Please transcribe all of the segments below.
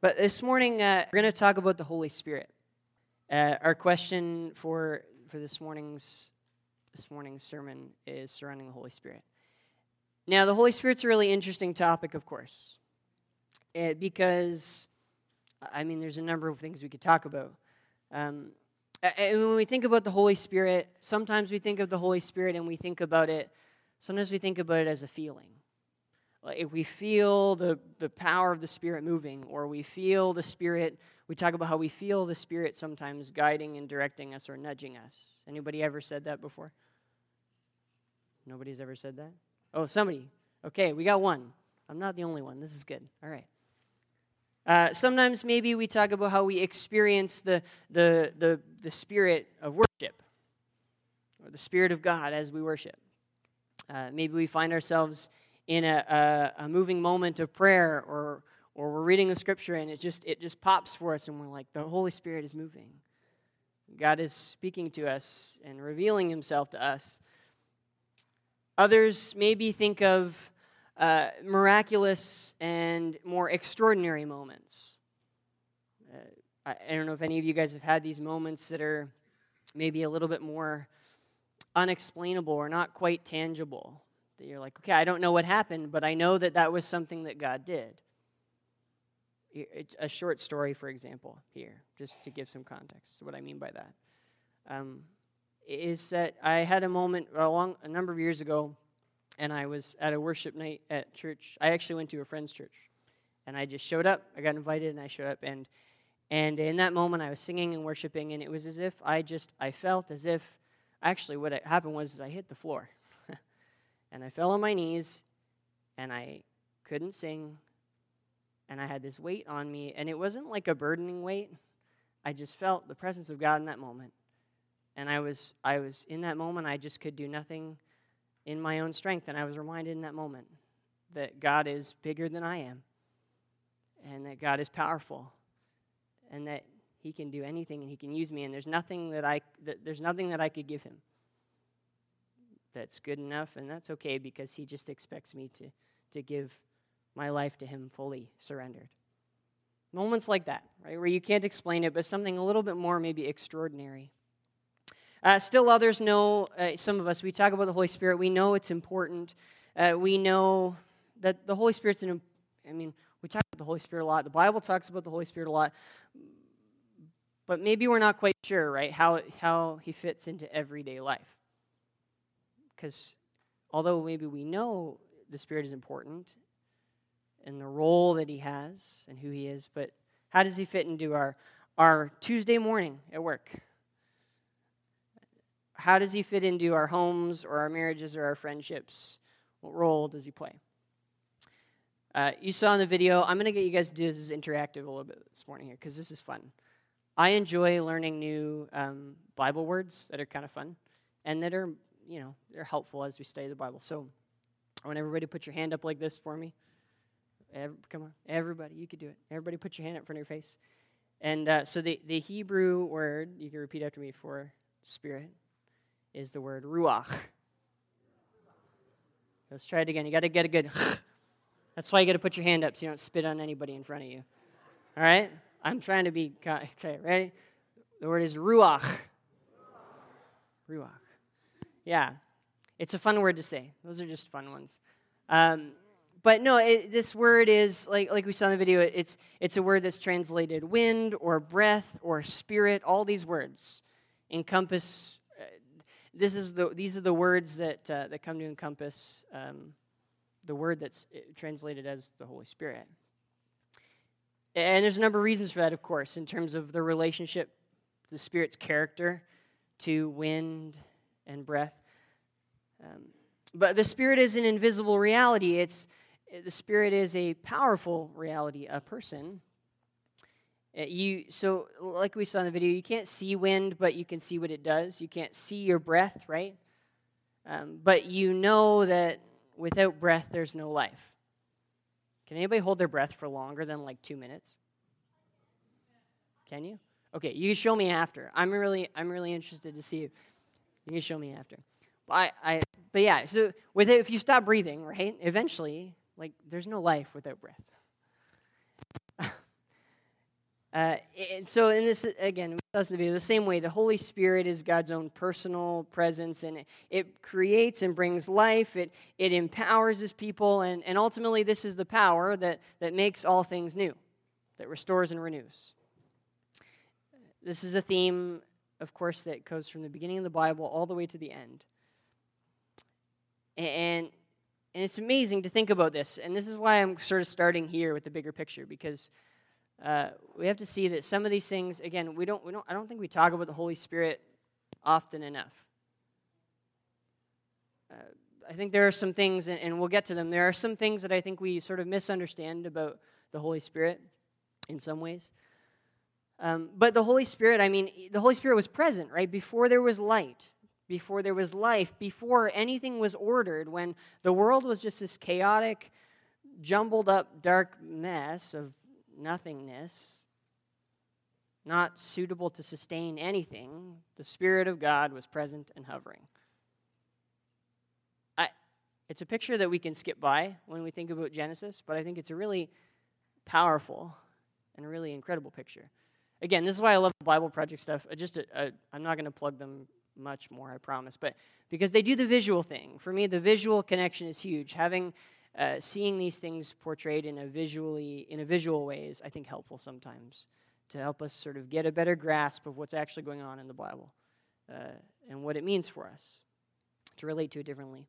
But this morning, we're going to talk about the Holy Spirit. Our question for this morning's sermon is surrounding the Holy Spirit. Now, the Holy Spirit's a really interesting topic, of course, because, there's a number of things we could talk about. And when we think about the Holy Spirit, sometimes we think of the Holy Spirit and we think about it, sometimes we think about it as a feeling. Like if we feel the power of the Spirit moving, or we feel the Spirit, we talk about how we feel the Spirit sometimes guiding and directing us or nudging us. Anybody ever said that before? Nobody's ever said that? Oh, somebody. Okay, we got one. I'm not the only one. This is good. All right. Sometimes maybe we talk about how we experience the Spirit of worship, or the Spirit of God as we worship. Maybe we find ourselves in a moving moment of prayer, or we're reading the Scripture and it just pops for us, and we're like, the Holy Spirit is moving. God is speaking to us and revealing Himself to us. Others maybe think of miraculous and more extraordinary moments. I don't know if any of you guys have had these moments that are maybe a little bit more unexplainable or not quite tangible. That you're like, okay, I don't know what happened, but I know that was something that God did. It's a short story, for example, here, just to give some context. What I mean by that is that I had a moment a number of years ago, and I was at a worship night at church. I actually went to a friend's church, and I just showed up. I got invited, and I showed up, and in that moment, I was singing and worshiping, and it was as if I felt as if, actually, what happened was I hit the floor. And I fell on my knees, and I couldn't sing, and I had this weight on me, and it wasn't like a burdening weight. I just felt the presence of God in that moment. And I was in that moment, I just could do nothing in my own strength, and I was reminded in that moment that God is bigger than I am, and that God is powerful, and that He can do anything, and He can use me, and there's nothing that I could give Him that's good enough, and that's okay, because He just expects me to give my life to Him fully surrendered. Moments like that, right, where you can't explain it, but something a little bit more maybe extraordinary. Still others know, some of us, we talk about the Holy Spirit, we know it's important. We know that the Holy Spirit's we talk about the Holy Spirit a lot. The Bible talks about the Holy Spirit a lot. But maybe we're not quite sure, right, how He fits into everyday life. Because although maybe we know the Spirit is important and the role that He has and who He is, but how does He fit into our Tuesday morning at work? How does He fit into our homes or our marriages or our friendships? What role does He play? You saw in the video, I'm going to get you guys to do this interactive a little bit this morning here, because this is fun. I enjoy learning new Bible words that are kind of fun and that are, they're helpful as we study the Bible. So I want everybody to put your hand up like this for me. Come on, everybody, you could do it. Everybody put your hand up in front of your face. And so the Hebrew word, you can repeat after me, for spirit, is the word ruach. Let's try it again. You got to get a good That's why you got to put your hand up so you don't spit on anybody in front of you. All right? I'm trying to be, okay, ready? The word is ruach. Ruach. Yeah. It's a fun word to say. Those are just fun ones. But no, this word is, like we saw in the video, it's a word that's translated wind or breath or spirit. All these words encompass, these are the words that come to encompass the word that's translated as the Holy Spirit. And there's a number of reasons for that, of course, in terms of the relationship, the Spirit's character to wind and breath. But the Spirit is an invisible reality. The Spirit is a powerful reality, a person. So, like we saw in the video, you can't see wind, but you can see what it does. You can't see your breath, right? But you know that without breath, there's no life. Can anybody hold their breath for longer than like 2 minutes? Can you? Okay, you can show me after. I'm really interested to see if you can show me after. But yeah. So if you stop breathing, right? Eventually, there's no life without breath. And so in this, again, the same way, the Holy Spirit is God's own personal presence, and it creates and brings life. It empowers his people, and ultimately this is the power that makes all things new, that restores and renews. This is a theme, of course, that goes from the beginning of the Bible all the way to the end. And it's amazing to think about this, and this is why I'm sort of starting here with the bigger picture, because we have to see that some of these things, again, I don't think we talk about the Holy Spirit often enough. I think there are some things, and we'll get to them, there are some things that I think we sort of misunderstand about the Holy Spirit in some ways. But the Holy Spirit, the Holy Spirit was present, right? Before there was light, before there was life, before anything was ordered, when the world was just this chaotic, jumbled up, dark mess of nothingness, not suitable to sustain anything, the Spirit of God was present and hovering. It's a picture that we can skip by when we think about Genesis, but I think it's a really powerful and a really incredible picture. Again, this is why I love the Bible Project stuff. I'm not going to plug them much more, I promise, but because they do the visual thing. For me, the visual connection is huge. Seeing these things portrayed in a visual way is, I think, helpful sometimes to help us sort of get a better grasp of what's actually going on in the Bible and what it means for us to relate to it differently.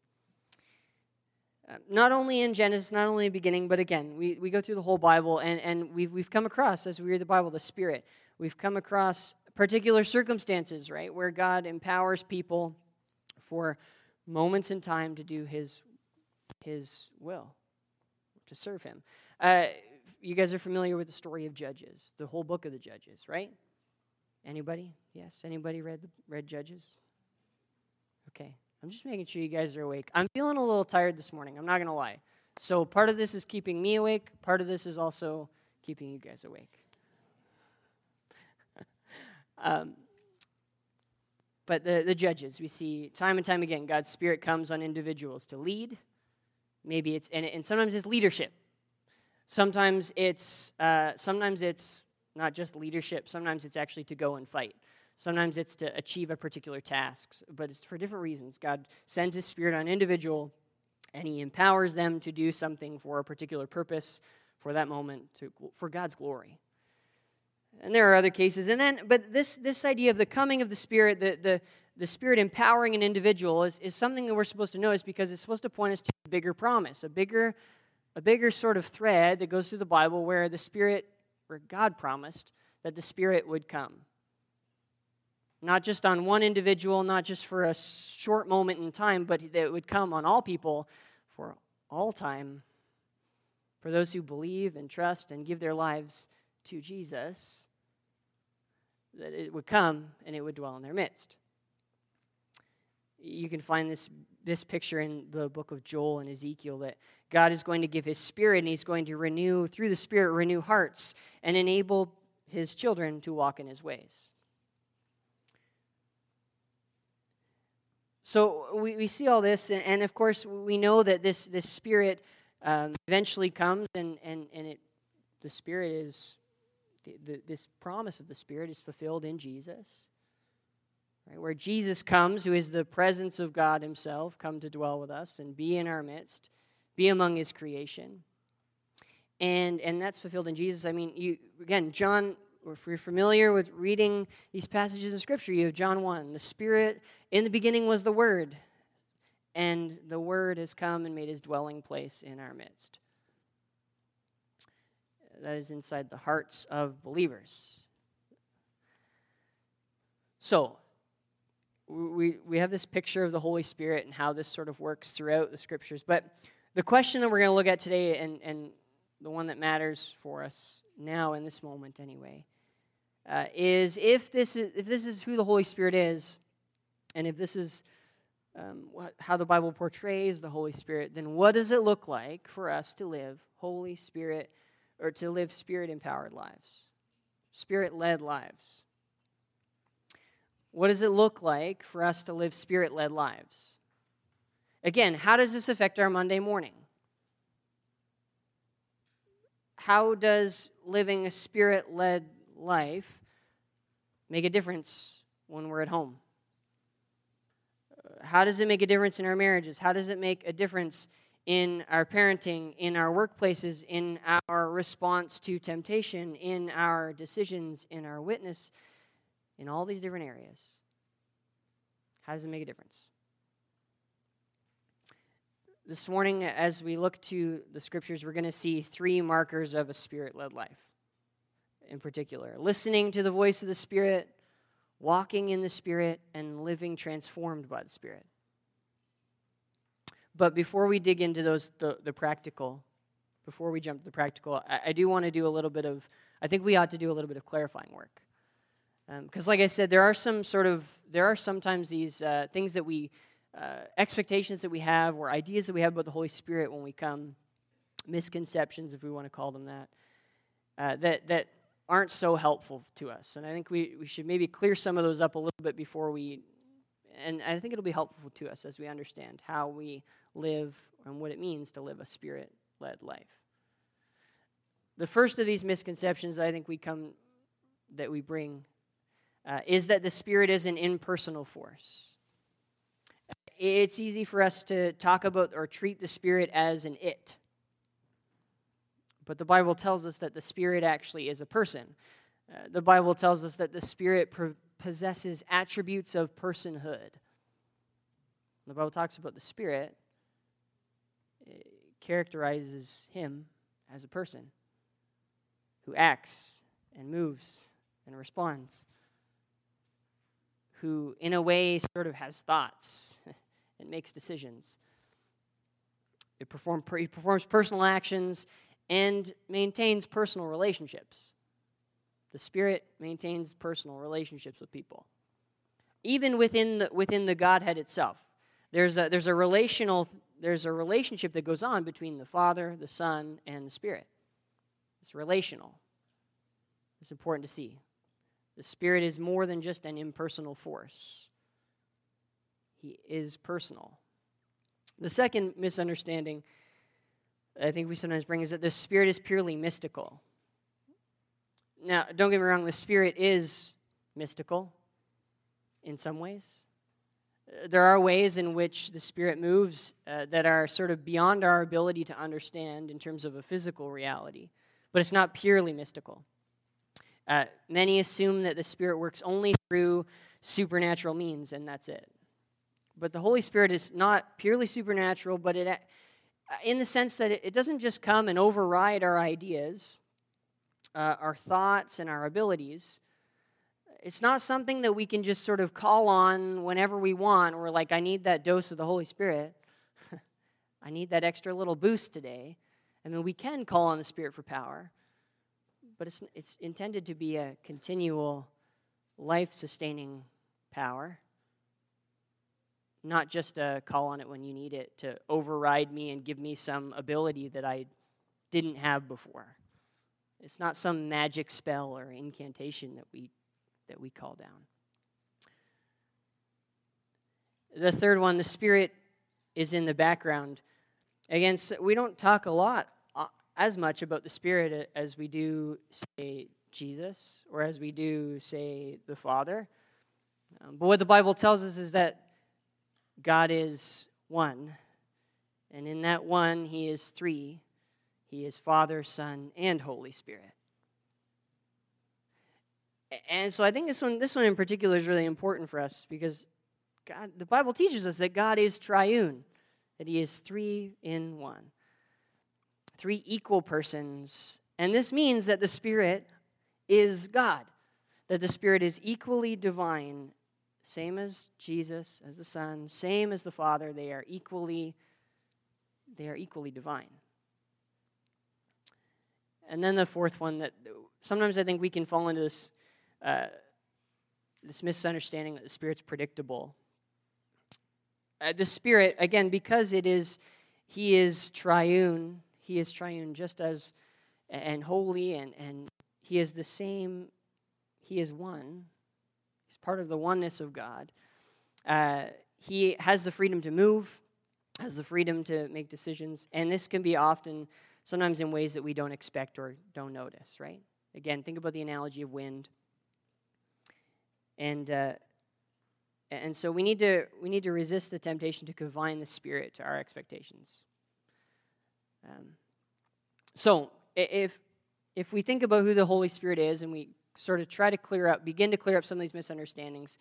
Not only in Genesis, not only in the beginning, but again, we go through the whole Bible, and we've come across, as we read the Bible, the Spirit. We've come across particular circumstances, right, where God empowers people for moments in time to do His will, to serve Him. You guys are familiar with the story of Judges, the whole book of the Judges, right? Anybody? Yes? Anybody read Judges? Okay. I'm just making sure you guys are awake. I'm feeling a little tired this morning, I'm not going to lie. So part of this is keeping me awake, part of this is also keeping you guys awake. But the Judges, we see time and time again, God's Spirit comes on individuals to lead. Maybe it's, and sometimes it's leadership. Sometimes it's not just leadership, sometimes it's actually to go and fight. Sometimes it's to achieve a particular task, but it's for different reasons. God sends His Spirit on an individual, and He empowers them to do something for a particular purpose, for that moment, for God's glory. And there are other cases. But this idea of the coming of the Spirit, the Spirit empowering an individual is something that we're supposed to notice, because it's supposed to point us to a bigger promise, a bigger sort of thread that goes through the Bible where God promised that the Spirit would come. Not just on one individual, not just for a short moment in time, but that it would come on all people for all time. For those who believe and trust and give their lives to Jesus, that it would come and it would dwell in their midst. You can find this picture in the book of Joel and Ezekiel, that God is going to give His Spirit, and He's going to through the Spirit, renew hearts and enable His children to walk in His ways. So we see all this, and of course we know that this Spirit eventually comes, and the Spirit is this promise of the Spirit is fulfilled in Jesus, right? Where Jesus comes, who is the presence of God Himself, come to dwell with us and be in our midst, be among His creation, and that's fulfilled in Jesus. John. If you're familiar with reading these passages of Scripture, you have John 1. The Spirit, in the beginning was the Word, and the Word has come and made His dwelling place in our midst. That is inside the hearts of believers. So, we have this picture of the Holy Spirit and how this sort of works throughout the Scriptures. But the question that we're going to look at today, and the one that matters for us now in this moment anyway, is if this is who the Holy Spirit is, and if this is how the Bible portrays the Holy Spirit, then what does it look like for us to live Holy Spirit, or to live Spirit-empowered lives, Spirit-led lives? What does it look like for us to live Spirit-led lives? Again, how does this affect our Monday morning? How does living a Spirit-led life make a difference when we're at home? How does it make a difference in our marriages? How does it make a difference in our parenting, in our workplaces, in our response to temptation, in our decisions, in our witness, in all these different areas? How does it make a difference? This morning, as we look to the scriptures, we're going to see three markers of a Spirit-led life in particular: listening to the voice of the Spirit, walking in the Spirit, and living transformed by the Spirit. But before we dig into those, the practical, before we jump to the practical, I do want to do a little bit of, I think we ought to do a little bit of clarifying work. Because like I said, there are sometimes these things that we, expectations that we have or ideas that we have about the Holy Spirit when we come, misconceptions, if we want to call them that, that aren't so helpful to us. And I think we should maybe clear some of those up a little bit before we, and I think it'll be helpful to us as we understand how we live and what it means to live a Spirit-led life. The first of these misconceptions I think we bring is that the Spirit is an impersonal force. It's easy for us to talk about or treat the Spirit as an it. But the Bible tells us that the Spirit actually is a person. The Bible tells us that the Spirit possesses attributes of personhood. The Bible talks about the Spirit. It characterizes him as a person who acts and moves and responds, who in a way sort of has thoughts and makes decisions. He performs personal actions and maintains personal relationships. The Spirit maintains personal relationships with people. Even within the Godhead itself, there's a relationship that goes on between the Father, the Son, and the Spirit. It's relational. It's important to see. The Spirit is more than just an impersonal force. He is personal. The second misunderstanding I think we sometimes bring is that the Spirit is purely mystical. Now, don't get me wrong, the Spirit is mystical in some ways. There are ways in which the Spirit moves that are sort of beyond our ability to understand in terms of a physical reality, but it's not purely mystical. Many assume that the Spirit works only through supernatural means, and that's it. But the Holy Spirit is not purely supernatural, but it, in the sense that it doesn't just come and override our ideas, our thoughts, and our abilities. It's not something that we can just sort of call on whenever we want. We're like, I need that dose of the Holy Spirit. I need that extra little boost today. I mean, we can call on the Spirit for power, but it's intended to be a continual, life-sustaining power, not just a call on it when you need it to override me and give me some ability that I didn't have before. It's not some magic spell or incantation that we call down. The third one, the Spirit is in the background. Again, we don't talk a lot, as much about the Spirit as we do, say, Jesus, or as we do, say, the Father. But what the Bible tells us is that God is one, and in that one, He is three. He is Father, Son, and Holy Spirit. And so I think this one in particular is really important for us because the Bible teaches us that God is triune, that He is three in one, three equal persons. And this means that the Spirit is God, that the Spirit is equally divine, same as Jesus, as the Son, same as the Father. They are equally divine. And then the fourth one, that sometimes I think we can fall into this misunderstanding that the Spirit's predictable. The Spirit, again, because He is triune just as, and holy, and He is the same, He is one. He's part of the oneness of God. He has the freedom to move, has the freedom to make decisions, and this can be sometimes in ways that we don't expect or don't notice, right? Again, think about the analogy of wind. And so we need to resist the temptation to confine the Spirit to our expectations. So if we think about who the Holy Spirit is, and we sort of try to begin to clear up some of these misunderstandings,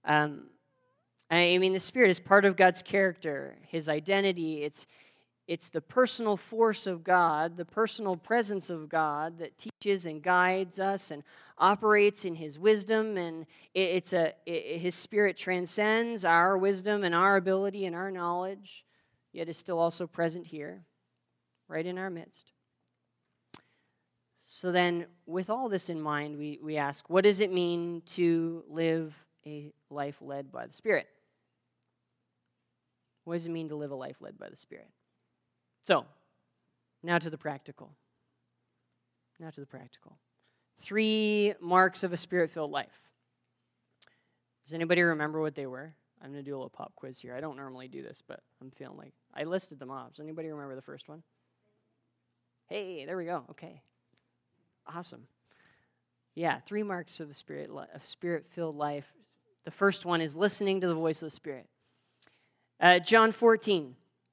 the Spirit is part of God's character, His identity. It's the personal force of God, the personal presence of God that teaches and guides us and operates in His wisdom. And His Spirit transcends our wisdom and our ability and our knowledge, yet is still also present here, right in our midst. So then, with all this in mind, we ask, what does it mean to live a life led by the Spirit? What does it mean to live a life led by the Spirit? So, now to the practical. 3 marks of a Spirit-filled life. Does anybody remember what they were? I'm going to do a little pop quiz here. I don't normally do this, but I'm feeling like I listed them off. Does anybody remember the first one? Hey, there we go. Okay. Awesome. Yeah, 3 marks of a Spirit-filled life. The first one is listening to the voice of the Spirit. John 14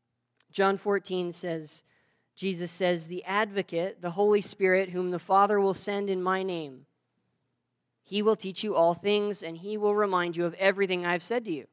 says, Jesus says, "The Advocate, the Holy Spirit, whom the Father will send in my name, He will teach you all things, and He will remind you of everything I've said to you."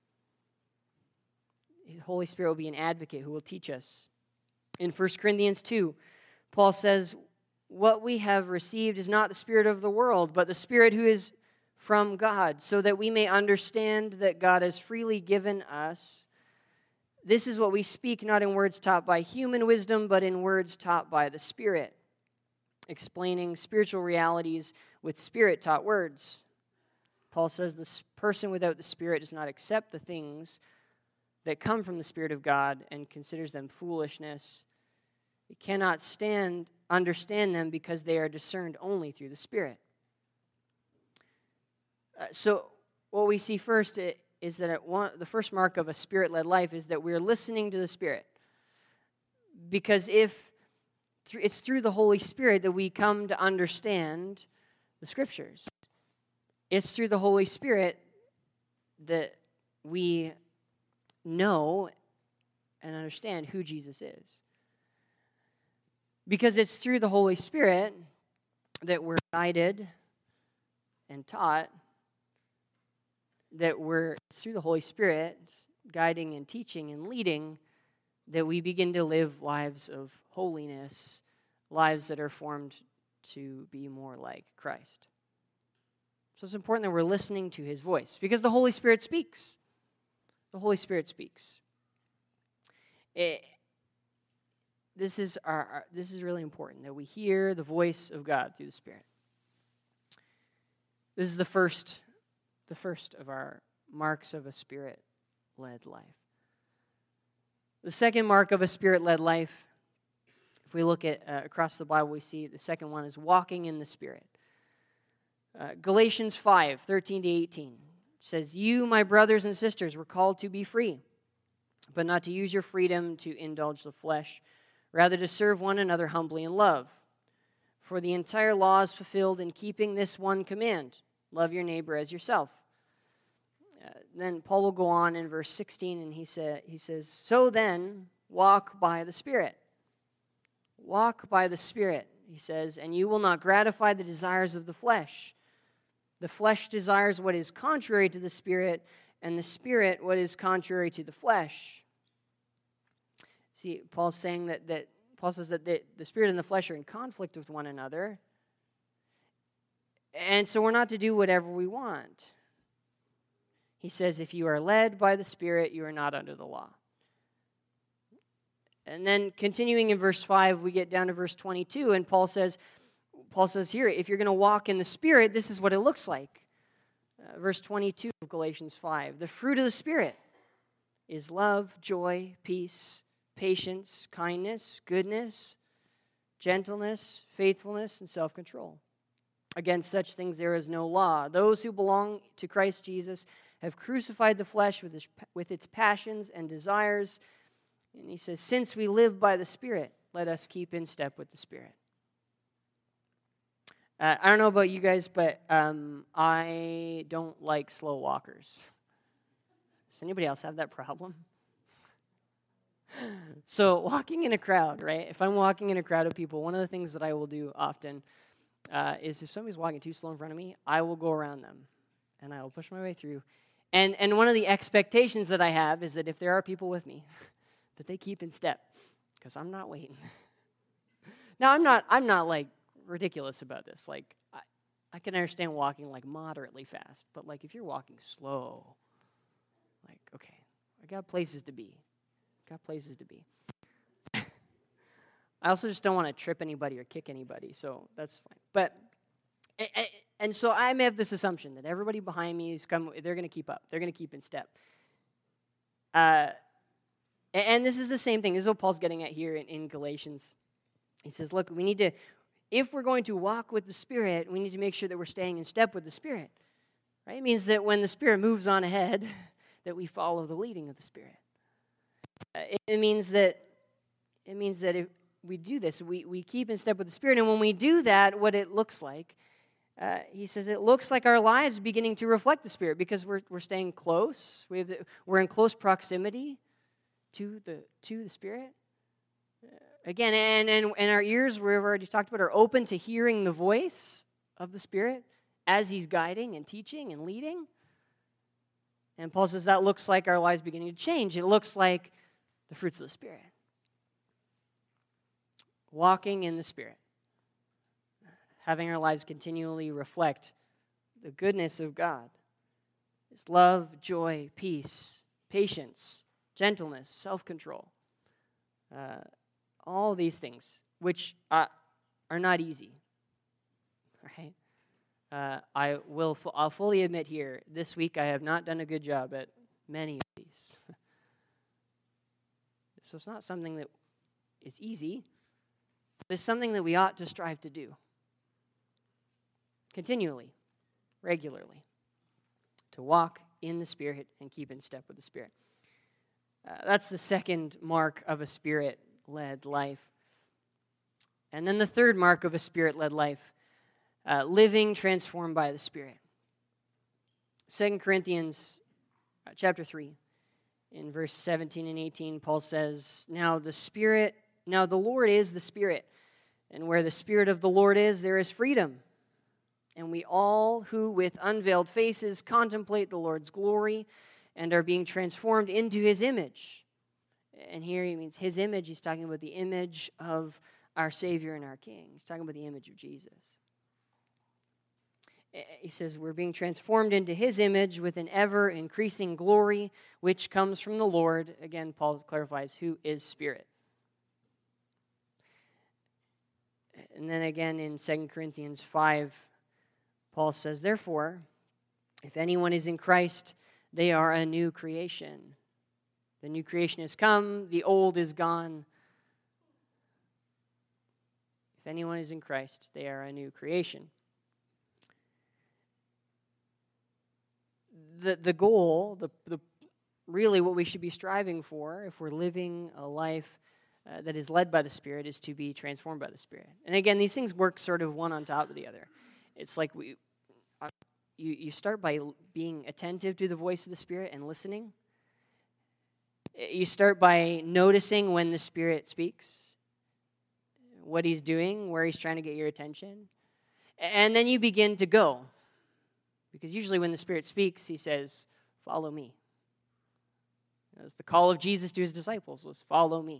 The Holy Spirit will be an advocate who will teach us. In 1 Corinthians 2, Paul says, "What we have received is not the spirit of the world, but the Spirit who is from God, so that we may understand that God has freely given us. This is what we speak, not in words taught by human wisdom, but in words taught by the Spirit," explaining spiritual realities with Spirit-taught words. Paul says this person without the Spirit does not accept the things that come from the Spirit of God and considers them foolishness. He cannot understand them because they are discerned only through the Spirit. So what we see first is that the first mark of a Spirit-led life is that we're listening to the Spirit. Because it's through the Holy Spirit that we come to understand the Scriptures. It's through the Holy Spirit that we know and understand who Jesus is. Because it's through the Holy Spirit that we're guided and taught, it's through the Holy Spirit guiding and teaching and leading that we begin to live lives of holiness, lives that are formed to be more like Christ. So it's important that we're listening to His voice because the Holy Spirit speaks. The Holy Spirit speaks. This is really important, that we hear the voice of God through the Spirit. This is the first of our marks of a Spirit-led life. The second mark of a Spirit-led life, if we look at across the Bible, we see the second one is walking in the Spirit. Galatians 5:13-18 says, "You, my brothers and sisters, were called to be free, but not to use your freedom to indulge the flesh, rather to serve one another humbly in love. For the entire law is fulfilled in keeping this one command: love your neighbor as yourself." Then Paul will go on in verse 16, and he says, "So then, walk by the Spirit." Walk by the Spirit, he says, "and you will not gratify the desires of the flesh. The flesh desires what is contrary to the Spirit, and the Spirit what is contrary to the flesh." See, Paul's saying that Paul says that the Spirit and the flesh are in conflict with one another, and so we're not to do whatever we want. He says, if you are led by the Spirit, you are not under the law. And then continuing in verse 5, we get down to verse 22, and Paul says here, if you're going to walk in the Spirit, this is what it looks like. Verse 22 of Galatians 5, "The fruit of the Spirit is love, joy, peace, patience, kindness, goodness, gentleness, faithfulness, and self-control. Against such things there is no law. Those who belong to Christ Jesus have crucified the flesh with its passions and desires." And he says, "Since we live by the Spirit, let us keep in step with the Spirit." I don't know about you guys, but I don't like slow walkers. Does anybody else have that problem? So walking in a crowd, right? If I'm walking in a crowd of people, one of the things that I will do often is if somebody's walking too slow in front of me, I will go around them, and I will push my way through. And one of the expectations that I have is that if there are people with me, that they keep in step, because I'm not waiting. Now, I'm not like ridiculous about this. Like, I can understand walking like moderately fast, but like if you're walking slow, like, okay, I got places to be. Got places to be. I also just don't want to trip anybody or kick anybody, so that's fine. But and so I may have this assumption that everybody behind me they're going to keep up. They're going to keep in step. And this is the same thing. This is what Paul's getting at here in Galatians. He says, look, we need to, if we're going to walk with the Spirit, we need to make sure that we're staying in step with the Spirit. Right? It means that when the Spirit moves on ahead, that we follow the leading of the Spirit. It means that if we do this, we keep in step with the Spirit. And when we do that, what it looks like, he says it looks like our lives beginning to reflect the Spirit because we're staying close. We're in close proximity to the Spirit. Again, and our ears, we've already talked about, are open to hearing the voice of the Spirit as He's guiding and teaching and leading. And Paul says that looks like our lives beginning to change. It looks like the fruits of the Spirit. Walking in the Spirit. Having our lives continually reflect the goodness of God. It's love, joy, peace, patience, gentleness, self-control. All these things, which are not easy. Right? I'll fully admit here, this week I have not done a good job at many of these. So it's not something that is easy. It's something that we ought to strive to do. Continually, regularly. To walk in the Spirit and keep in step with the Spirit. That's the second mark of a Spirit-led life. And then the third mark of a Spirit-led life, living transformed by the Spirit. 2 Corinthians chapter 3, in verse 17 and 18, Paul says, Now the Lord is the Spirit, and where the Spirit of the Lord is, there is freedom. And we all who with unveiled faces contemplate the Lord's glory and are being transformed into His image. And here he means His image. He's talking about the image of our Savior and our King. He's talking about the image of Jesus. He says we're being transformed into His image with an ever-increasing glory, which comes from the Lord. Again, Paul clarifies who is Spirit. And then again in 2 Corinthians 5, Paul says, Therefore, if anyone is in Christ, they are a new creation. The new creation has come, the old is gone. If anyone is in Christ, they are a new creation. The goal, really what we should be striving for, if we're living a life that is led by the Spirit, is to be transformed by the Spirit. And again, these things work sort of one on top of the other. It's like you start by being attentive to the voice of the Spirit and listening. You start by noticing when the Spirit speaks, what He's doing, where He's trying to get your attention. And then you begin to go. Because usually when the Spirit speaks, He says, follow me. That was the call of Jesus to His disciples, was follow me.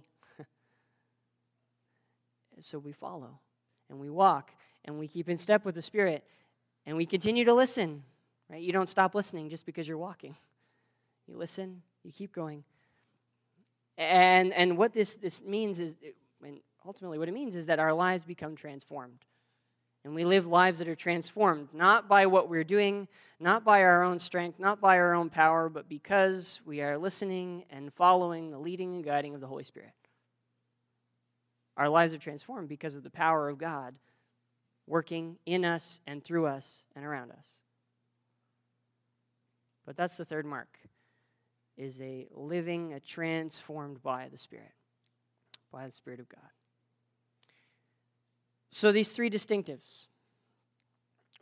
So we follow, and we walk, and we keep in step with the Spirit, and we continue to listen. Right? You don't stop listening just because you're walking. You listen, you keep going. And what this means is, and ultimately what it means is that our lives become transformed. And we live lives that are transformed, not by what we're doing, not by our own strength, not by our own power, but because we are listening and following the leading and guiding of the Holy Spirit. Our lives are transformed because of the power of God working in us and through us and around us. But that's the third mark, is a transformed by the Spirit of God. So these three distinctives,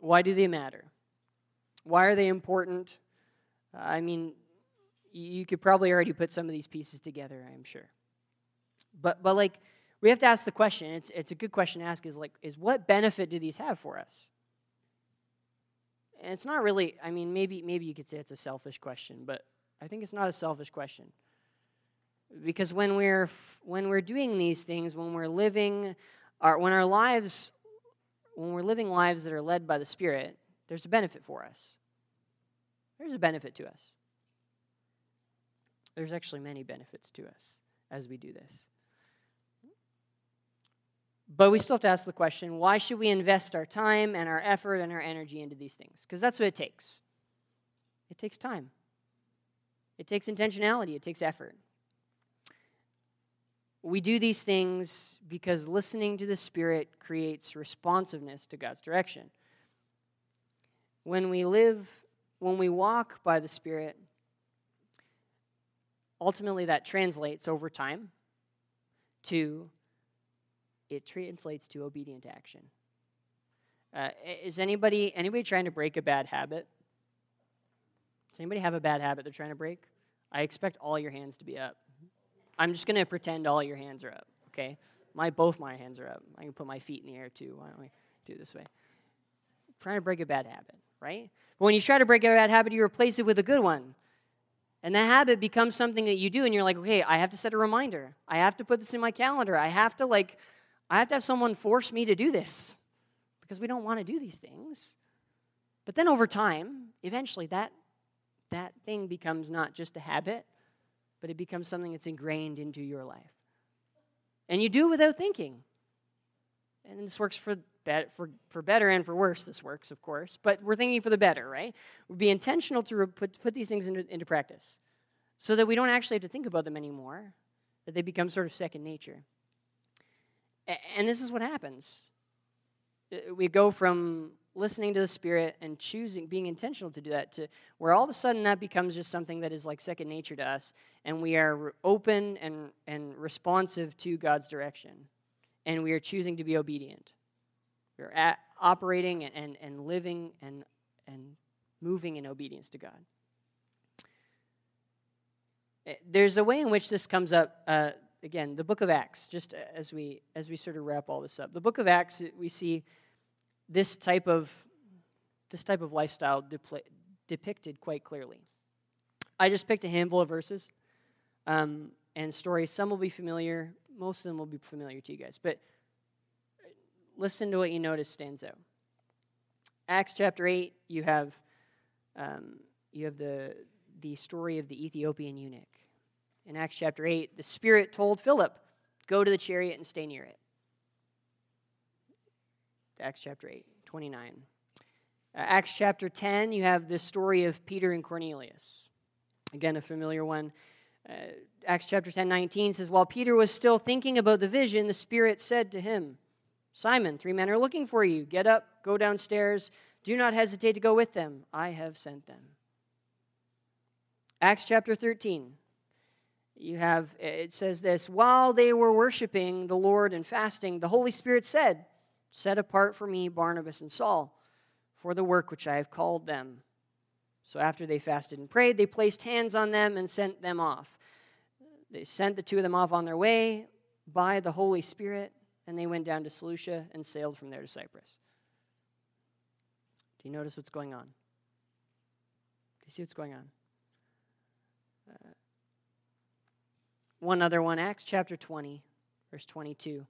Why do they matter? Why are they important? I mean, you could probably already put some of these pieces together, I'm sure. But like, we have to ask the question. It's a good question to ask. Is what benefit do these have for us? And it's not really. I mean, maybe you could say it's a selfish question, but I think it's not a selfish question. Because when we're doing these things, when we're living when we're living lives that are led by the Spirit, there's a benefit for us. There's a benefit to us. There's actually many benefits to us as we do this. But we still have to ask the question, why should we invest our time and our effort and our energy into these things? Because that's what it takes. It takes time. It takes intentionality. It takes effort. We do these things because listening to the Spirit creates responsiveness to God's direction. When we walk by the Spirit, ultimately that translates over time to obedient action. Is anybody trying to break a bad habit? Does anybody have a bad habit they're trying to break? I expect all your hands to be up. I'm just going to pretend all your hands are up, okay? Both my hands are up. I can put my feet in the air too. Why don't we do it this way? Trying to break a bad habit, right? But when you try to break a bad habit, you replace it with a good one. And that habit becomes something that you do, and you're like, okay, I have to set a reminder. I have to put this in my calendar. I have to have someone force me to do this because we don't want to do these things. But then over time, eventually that thing becomes not just a habit, but it becomes something that's ingrained into your life. And you do it without thinking. And this works for better and for worse, this works, of course. But we're thinking for the better, right? We'd be intentional to put these things into practice so that we don't actually have to think about them anymore, that they become sort of second nature. And this is what happens. We go from listening to the Spirit and being intentional to do that, to where all of a sudden that becomes just something that is like second nature to us, and we are open and responsive to God's direction, and we are choosing to be obedient. We're operating and living and moving in obedience to God. There's a way in which this comes up. Again, the book of Acts, just as we sort of wrap all this up. The book of Acts, we see this type of lifestyle depicted quite clearly. I just picked a handful of verses and stories. Some will be familiar. Most of them will be familiar to you guys. But listen to what you notice stands out. Acts chapter 8, you have the story of the Ethiopian eunuch. In Acts chapter 8, the Spirit told Philip, go to the chariot and stay near it. Acts chapter 8, 29. Acts chapter 10, you have the story of Peter and Cornelius. Again, a familiar one. Acts chapter 10, 19 says, while Peter was still thinking about the vision, the Spirit said to him, Simon, 3 men are looking for you. Get up, go downstairs. Do not hesitate to go with them. I have sent them. Acts chapter 13. It says this, while they were worshiping the Lord and fasting, the Holy Spirit said, set apart for me Barnabas and Saul for the work which I have called them. So after they fasted and prayed, they placed hands on them and sent them off. They sent the two of them off on their way by the Holy Spirit, and they went down to Seleucia and sailed from there to Cyprus. Do you notice what's going on? Do you see what's going on? One other one, Acts chapter 20, verse 22.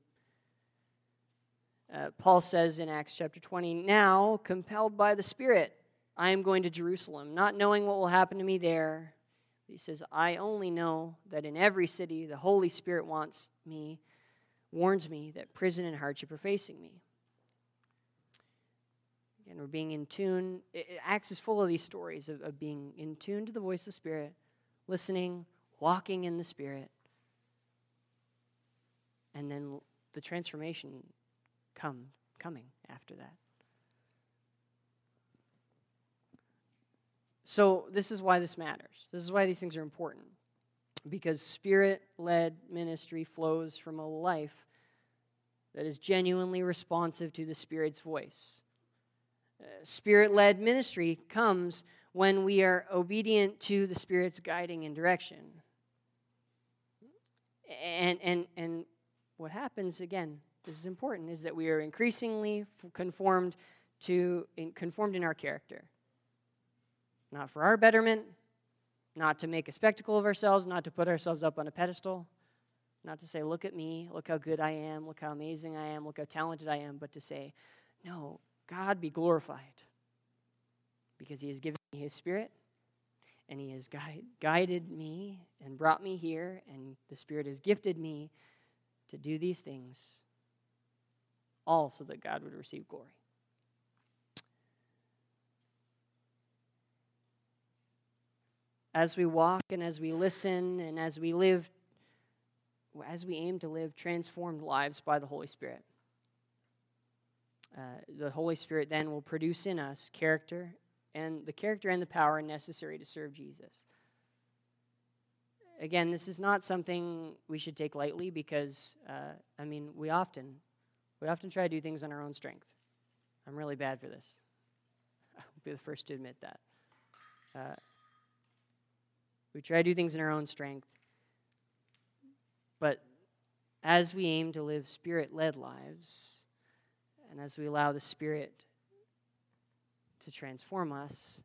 Paul says in Acts chapter 20, now, compelled by the Spirit, I am going to Jerusalem, not knowing what will happen to me there. He says, I only know that in every city the Holy Spirit warns me that prison and hardship are facing me. Again, we're being in tune. Acts is full of these stories of being in tune to the voice of the Spirit, listening, walking in the Spirit, and then the transformation coming after that. So this is why this matters. This is why these things are important. Because Spirit-led ministry flows from a life that is genuinely responsive to the Spirit's voice. Spirit-led ministry comes when we are obedient to the Spirit's guiding and direction. And what happens, again, this is important, is that we are increasingly conformed in our character. Not for our betterment, not to make a spectacle of ourselves, not to put ourselves up on a pedestal, not to say, look at me, look how good I am, look how amazing I am, look how talented I am, but to say, no, God be glorified, because he has given me his Spirit, and he has guided me and brought me here, and the Spirit has gifted me to do these things, all so that God would receive glory. As we walk and as we listen and as we live, as we aim to live transformed lives by the Holy Spirit, the Holy Spirit then will produce in us character and the power necessary to serve Jesus. Again, this is not something we should take lightly because, we often try to do things on our own strength. I'm really bad for this. I'll be the first to admit that. We try to do things in our own strength. But as we aim to live Spirit-led lives, and as we allow the Spirit to transform us,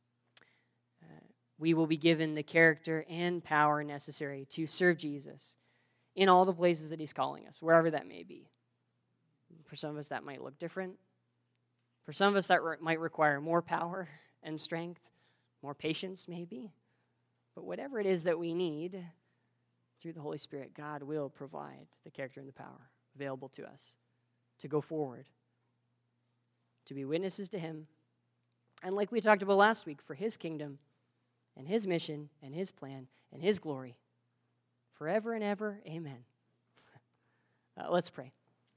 we will be given the character and power necessary to serve Jesus in all the places that he's calling us, wherever that may be. For some of us, that might look different. For some of us, that might require more power and strength, more patience maybe. But whatever it is that we need, through the Holy Spirit, God will provide the character and the power available to us to go forward, to be witnesses to him, and like we talked about last week, for his kingdom and his mission and his plan and his glory forever and ever. Amen. Let's pray.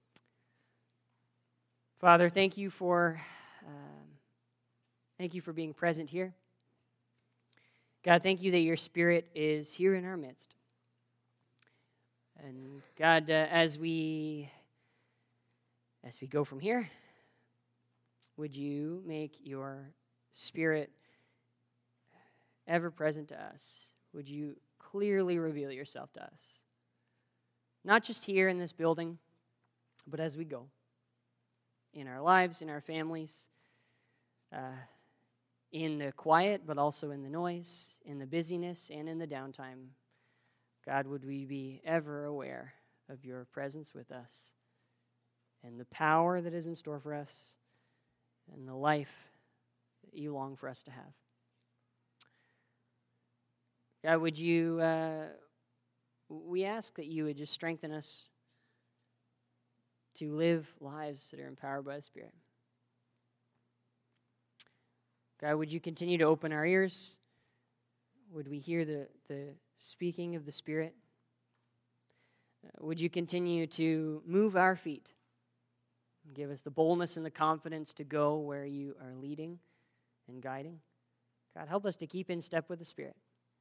Father, thank you for being present here. God, thank you that your Spirit is here in our midst. And God, as we go from here, would you make your Spirit ever present to us? Would you clearly reveal yourself to us? Not just here in this building, but as we go. In our lives, in our families, in the quiet, but also in the noise, in the busyness, and in the downtime. God, would we be ever aware of your presence with us and the power that is in store for us and the life that you long for us to have. God, would you, we ask that you would just strengthen us to live lives that are empowered by the Spirit. God, would you continue to open our ears? Would we hear the speaking of the Spirit? Would you continue to move our feet? Give us the boldness and the confidence to go where you are leading and guiding. God, help us to keep in step with the Spirit.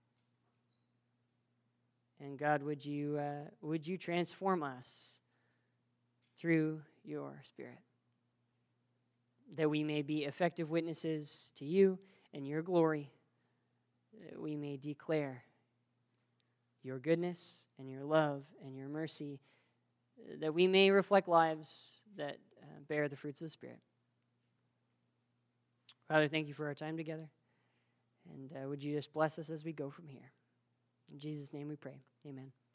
And God, would you transform us through your Spirit, that we may be effective witnesses to you and your glory, that we may declare your goodness and your love and your mercy, that we may reflect lives that bear the fruits of the Spirit. Father, thank you for our time together, and would you just bless us as we go from here. In Jesus' name we pray. Amen.